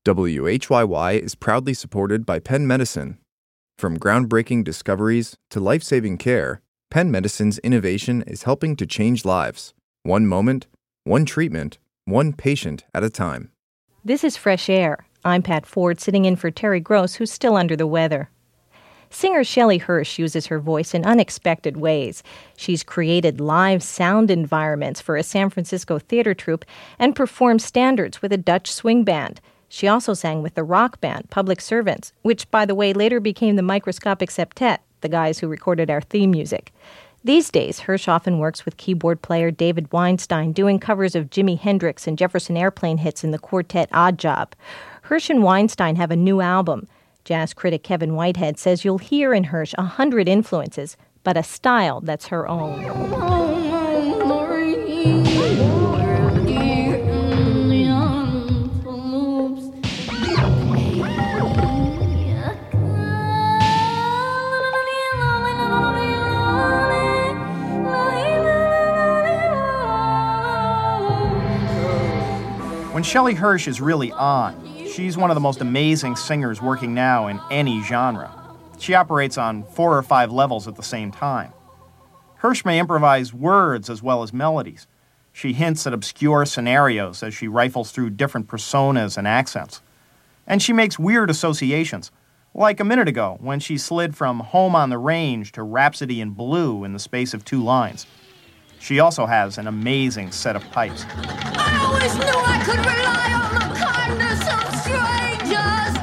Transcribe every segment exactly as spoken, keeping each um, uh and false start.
W H Y Y is proudly supported by Penn Medicine. From groundbreaking discoveries to life-saving care, Penn Medicine's innovation is helping to change lives. One moment, one treatment, one patient at a time. This is Fresh Air. I'm Pat Ford, sitting in for Terry Gross, who's still under the weather. Singer Shelley Hirsch uses her voice in unexpected ways. She's created live sound environments for a San Francisco theater troupe and performed standards with a Dutch swing band. She also sang with the rock band Public Servants, which, by the way, later became the Microscopic Septet, the guys who recorded our theme music. These days, Hirsch often works with keyboard player David Weinstein, doing covers of Jimi Hendrix and Jefferson Airplane hits in the quartet Odd Job. Hirsch and Weinstein have a new album. Jazz critic Kevin Whitehead says you'll hear in Hirsch a hundred influences, but a style that's her own. When Shelley Hirsch is really on, she's one of the most amazing singers working now in any genre. She operates on four or five levels at the same time. Hirsch may improvise words as well as melodies. She hints at obscure scenarios as she rifles through different personas and accents. And she makes weird associations, like a minute ago when she slid from Home on the Range to Rhapsody in Blue in the space of two lines. She also has an amazing set of pipes. I always knew I could rely on the kindness of strangers.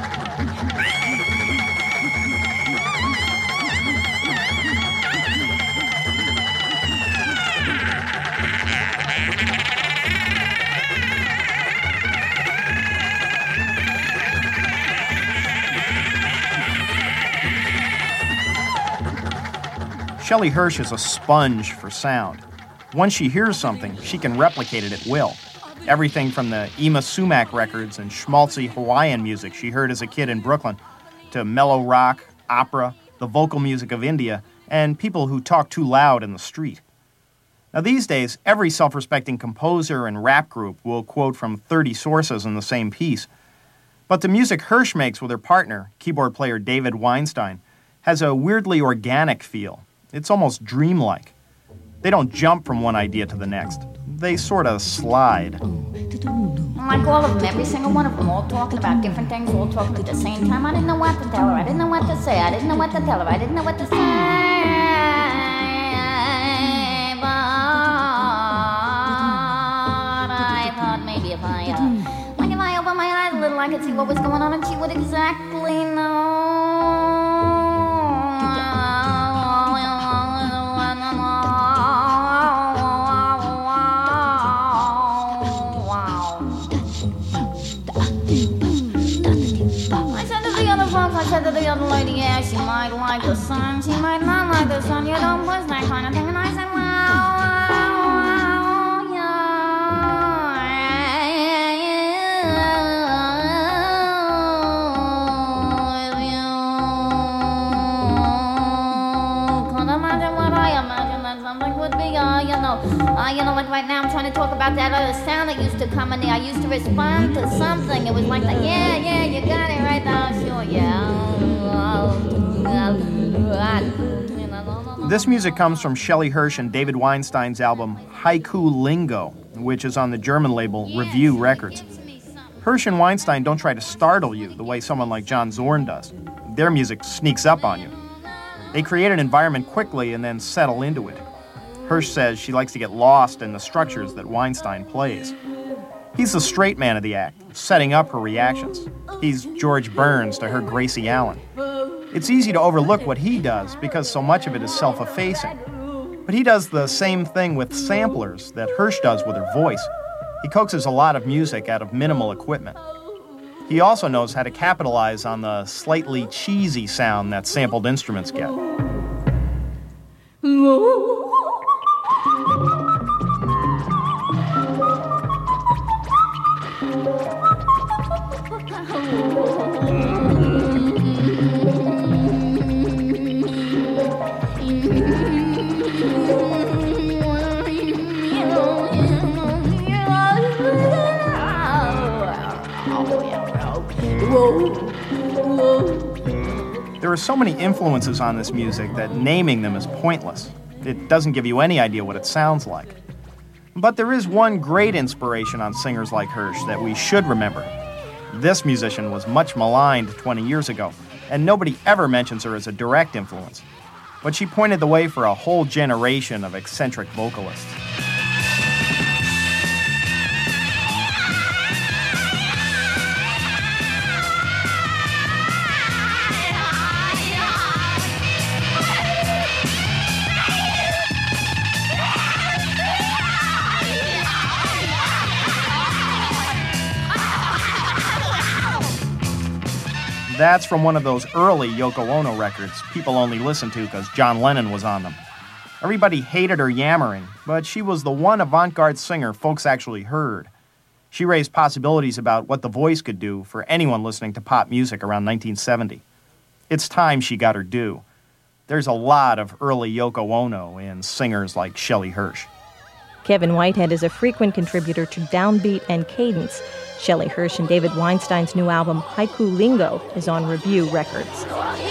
Shelley Hirsch is a sponge for sound. Once she hears something, she can replicate it at will. Everything from the Yma Sumac records and schmaltzy Hawaiian music she heard as a kid in Brooklyn, to mellow rock, opera, the vocal music of India, and people who talk too loud in the street. Now these days, every self-respecting composer and rap group will quote from thirty sources in the same piece. But the music Hirsch makes with her partner, keyboard player David Weinstein, has a weirdly organic feel. It's almost dreamlike. They don't jump from one idea to the next. They sort of slide. Like all of them, every single one of them, all talking about different things, all talking at the same time. I didn't know what to tell her. I didn't know what to say. I didn't know what to tell her. I didn't know what to say. But I thought maybe if I, uh, like if I opened my eyes a little, I could see what was going on, and she would exactly know. I said to the other lady, yeah, she might like the sun, she might not like the sun, you don't push that kind of thing. And I said, well, well, yeah, if you could imagine what I imagine that something would be, uh, you know, uh, you know, like right now I'm trying to talk about that other sound that used to come in there. I used to respond to something. It was like that, yeah, yeah, you got it right now, sure, yeah. This music comes from Shelley Hirsch and David Weinstein's album Haiku Lingo, which is on the German label Review Records. Hirsch and Weinstein don't try to startle you the way someone like John Zorn does. Their music sneaks up on you. They create an environment quickly and then settle into it. Hirsch says she likes to get lost in the structures that Weinstein plays. He's the straight man of the act, setting up her reactions. He's George Burns to her Gracie Allen. It's easy to overlook what he does because so much of it is self-effacing. But he does the same thing with samplers that Hirsch does with her voice. He coaxes a lot of music out of minimal equipment. He also knows how to capitalize on the slightly cheesy sound that sampled instruments get. There are so many influences on this music that naming them is pointless. It doesn't give you any idea what it sounds like. But there is one great inspiration on singers like Hirsch that we should remember. This musician was much maligned twenty years ago, and nobody ever mentions her as a direct influence. But she pointed the way for a whole generation of eccentric vocalists. That's from one of those early Yoko Ono records people only listened to because John Lennon was on them. Everybody hated her yammering, but she was the one avant-garde singer folks actually heard. She raised possibilities about what the voice could do for anyone listening to pop music around nineteen seventy. It's time she got her due. There's a lot of early Yoko Ono in singers like Shelley Hirsch. Kevin Whitehead is a frequent contributor to Downbeat and Cadence. Shelley Hirsch and David Weinstein's new album, Haiku Lingo, is on Review Records.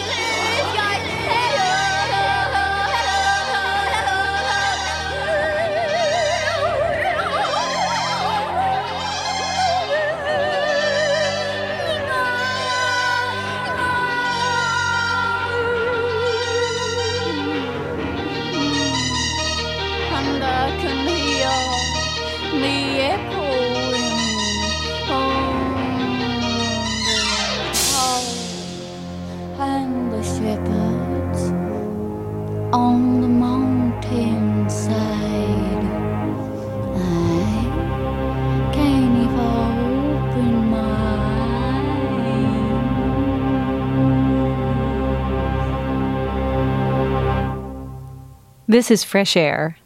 On the mountainside, I can't even open my eyes. This is Fresh Air.